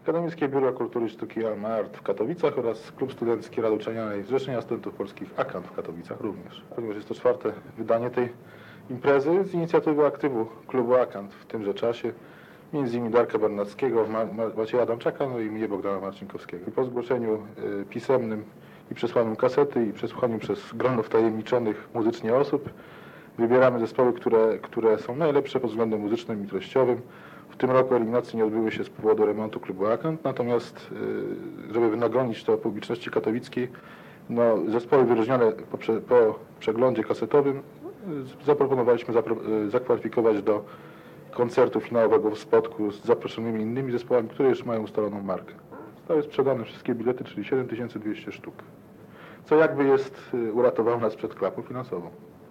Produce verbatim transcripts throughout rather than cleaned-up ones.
Akademickie Biuro Kultury i Sztuki Alma Art w Katowicach oraz Klub Studencki Rady Uczelnianej Zrzeszenia Studentów Polskich AKANT w Katowicach również. Ponieważ jest to czwarte wydanie tej imprezy z inicjatywy aktywu klubu AKANT w tymże czasie, między innymi Darka Bernackiego, Ma Macieja Adamczaka, no i mnie, Bogdana Marcinkowskiego. Po zgłoszeniu y, pisemnym i przesłaniu kasety i przesłuchaniu przez grono wtajemniczonych muzycznie osób wybieramy zespoły, które, które są najlepsze pod względem muzycznym i treściowym. W tym roku eliminacje nie odbyły się z powodu remontu klubu AKANT, natomiast żeby wynagrodzić to publiczności katowickiej, no, zespoły wyróżnione po, prze, po przeglądzie kasetowym zaproponowaliśmy zapro, zakwalifikować do koncertu finałowego w Spodku z zaproszonymi innymi zespołami, które już mają ustaloną markę. Zostały sprzedane wszystkie bilety, czyli siedem tysięcy dwieście sztuk, co jakby jest uratowało nas przed klapą finansową.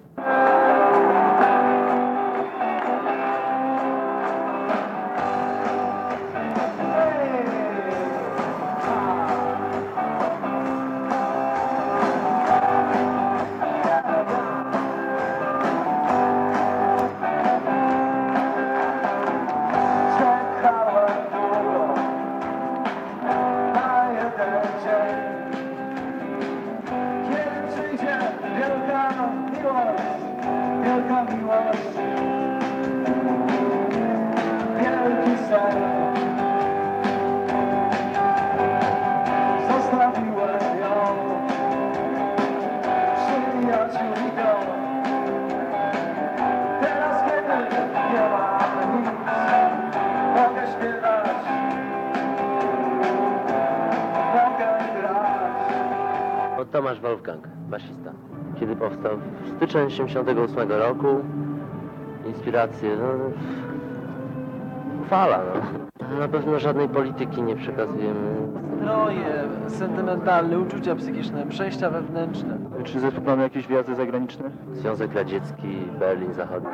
Tomasz Wolfgang, basista. Kiedy powstał? W styczeń siedemdziesiątego ósmego roku. Inspiracje, no... fala, no. Na pewno żadnej polityki nie przekazujemy. Stroje, sentymentalne, uczucia psychiczne, przejścia wewnętrzne. Czy zespół planuje jakieś wyjazdy zagraniczne? Związek Radziecki, Berlin Zachodni.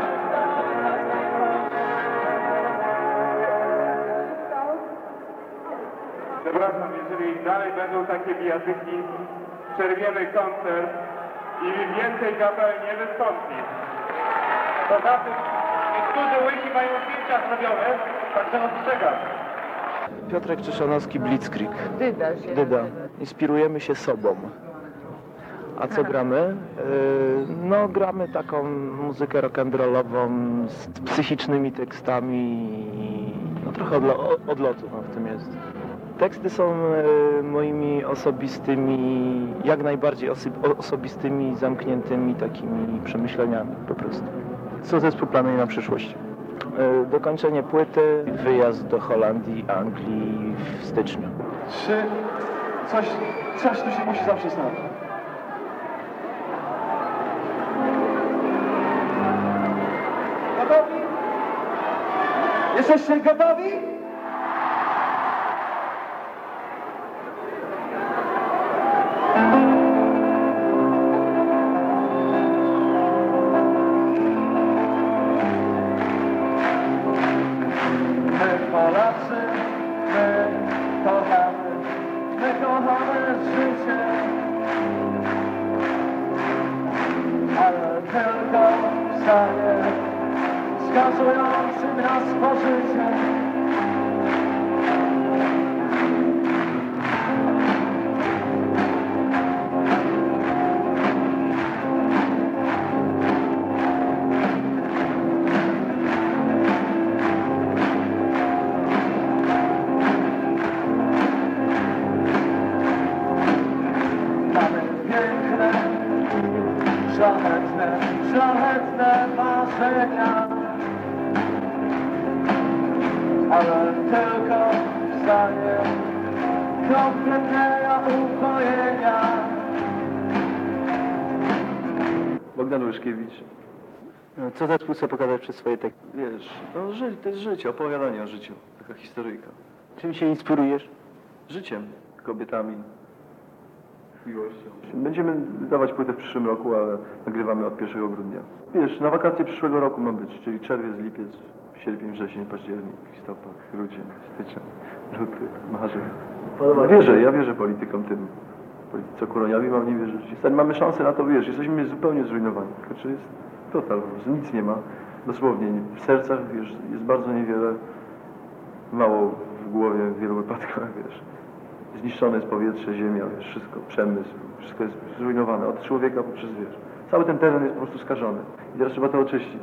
Przepraszam, jeżeli dalej będą takie bijatyki, przerwiemy koncert i więcej kapel nie wystąpi. Poza tym niektórzy łysi mają zdjęcia zrobione, także ostrzegam. Piotrek Czyszanowski, Blitzkrieg. Dyda się Dyda. Inspirujemy się sobą. A co gramy? Yy, no gramy taką muzykę rock'n'rollową z psychicznymi tekstami. No trochę odlo odlotu no, w tym jest. Teksty są e, moimi osobistymi, jak najbardziej oso osobistymi, zamkniętymi takimi przemyśleniami po prostu. Co zespół planuje na przyszłość? E, dokończenie płyty, wyjazd do Holandii, Anglii w styczniu. Czy coś, coś tu się musi zawsze stać? Gotowi? Jesteście gotowi? Polacy, my kochamy, my kochamy życie, ale tylko w stanie skazującym nas pożycie. Szlachetne, szlachetne marzenia, ale tylko w stanie kompletnego upojenia. Bogdan Łyszkiewicz. Co zespół chce pokazać przez swoje teksty? Wiesz, no ży to jest życie, opowiadanie o życiu, taka historyjka. Czym się inspirujesz? Życiem, kobietami, miłością. Będziemy wydawać płytę w przyszłym roku, ale nagrywamy od pierwszego grudnia. Wiesz, na wakacje przyszłego roku ma być, czyli czerwiec, lipiec, sierpień, wrzesień, październik, listopad, grudzień, styczeń, luty, marzec. No wierzę, ja wierzę politykom tym, polityce kolonialnej mam nie wierzyć. Mamy szansę na to, wiesz, jesteśmy zupełnie zrujnowani, znaczy jest total, nic nie ma, dosłownie, w sercach, wiesz, jest bardzo niewiele, mało w głowie. głowie w wielu wypadkach, wiesz. Zniszczone jest powietrze, ziemia, wiesz, wszystko, przemysł, wszystko jest zrujnowane, od człowieka poprzez, wiesz. Cały ten teren jest po prostu skażony. I teraz trzeba to oczyścić.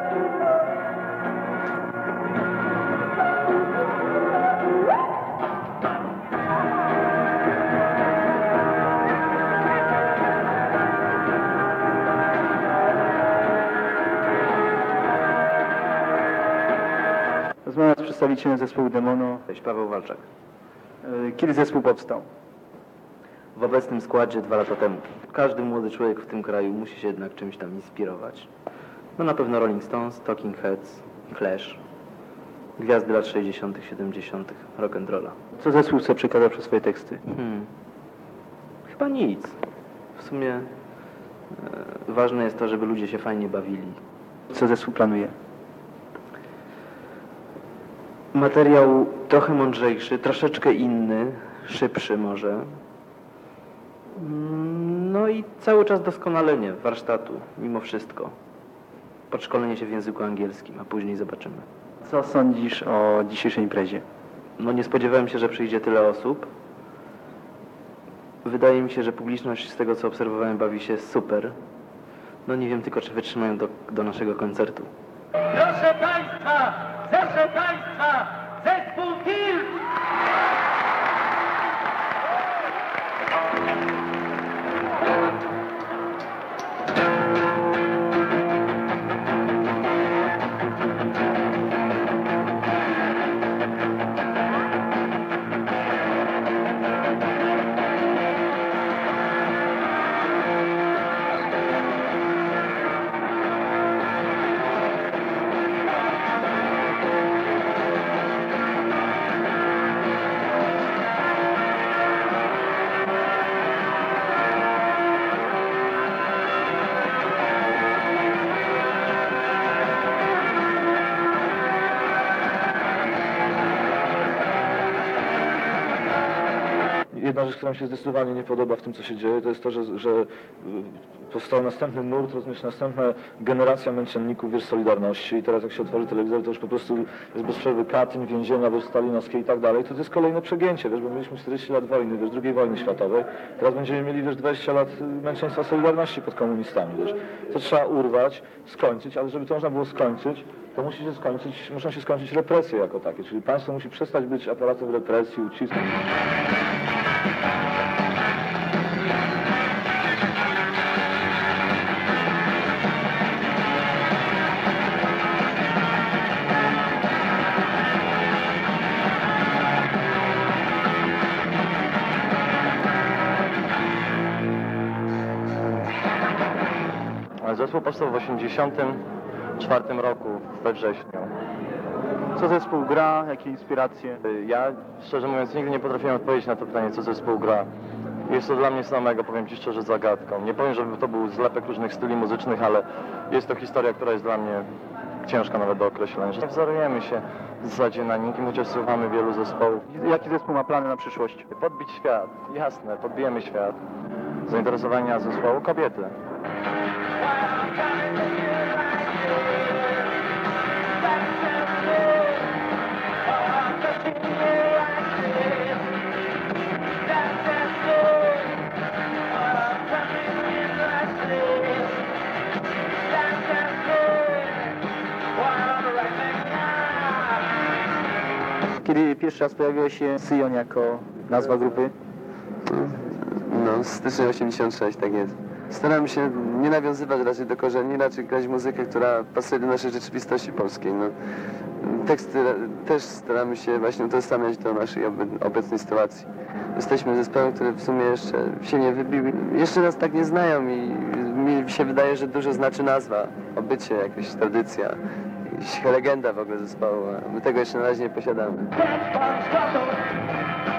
Rozmawiam z przedstawicielem zespołu Demono. Cześć, Paweł Walczak. E, Kiedy zespół powstał? W obecnym składzie dwa lata temu. Każdy młody człowiek w tym kraju musi się jednak czymś tam inspirować. No na pewno Rolling Stones, Talking Heads, Clash, gwiazdy lat sześćdziesiątych, siedemdziesiątych, rock'n'rolla. Co zespół chce przekazać przez swoje teksty? Hmm. Chyba nic. W sumie e, ważne jest to, żeby ludzie się fajnie bawili. Co zespół planuje? Materiał trochę mądrzejszy, troszeczkę inny, szybszy może. Mm, No i cały czas doskonalenie warsztatu, mimo wszystko. Podszkolenie się w języku angielskim, a później zobaczymy. Co sądzisz o dzisiejszej imprezie? No nie spodziewałem się, że przyjdzie tyle osób. Wydaje mi się, że publiczność z tego, co obserwowałem, bawi się super. No nie wiem tylko, czy wytrzymają do, do naszego koncertu. Proszę Państwa, proszę Państwa, zespół Tilt! Jedna rzecz, która mi się zdecydowanie nie podoba w tym, co się dzieje, to jest to, że, że y, powstał następny nurt, rozumiesz, następna generacja męczenników, wiesz, Solidarności i teraz jak się otworzy telewizor, to już po prostu jest bez przerwy Katyń, więzienia, wiesz, stalinowskie i tak dalej, to to jest kolejne przegięcie, wiesz, bo mieliśmy czterdzieści lat wojny, wiesz, drugiej wojny światowej, teraz będziemy mieli, wiesz, dwadzieścia lat męczeństwa Solidarności pod komunistami, wiesz. To trzeba urwać, skończyć, ale żeby to można było skończyć, to musi się skończyć, muszą się skończyć represje jako takie, czyli państwo musi przestać być aparatem represji, ucisku. Zespół powstał w osiemdziesiątym czwartym roku we wrześniu. Co zespół gra? Jakie inspiracje? Ja, szczerze mówiąc, nigdy nie potrafiłem odpowiedzieć na to pytanie, co zespół gra. Jest to dla mnie samego, powiem Ci szczerze, zagadką. Nie powiem, żeby to był zlepek różnych styli muzycznych, ale jest to historia, która jest dla mnie ciężka nawet do określenia. Nie wzorujemy się w zasadzie na nikim, chociaż słuchamy wielu zespołów. Jaki zespół ma plany na przyszłość? Podbić świat, jasne, podbijemy świat. Zainteresowania zespołu kobiety. Kiedy pierwszy raz pojawiła się Syjon jako nazwa grupy? No, styczeń osiemdziesiąt sześć, tak jest. Staram się nie nawiązywać raczej do korzeni, raczej grać muzykę, która pasuje do naszej rzeczywistości polskiej. No, teksty też staramy się właśnie utożsamiać do naszej obe- obecnej sytuacji. Jesteśmy zespołem, który w sumie jeszcze się nie wybił. Jeszcze nas tak nie znają i mi się wydaje, że dużo znaczy nazwa, obycie, jakaś tradycja, jakaś legenda w ogóle zespołu, a my tego jeszcze na razie nie posiadamy.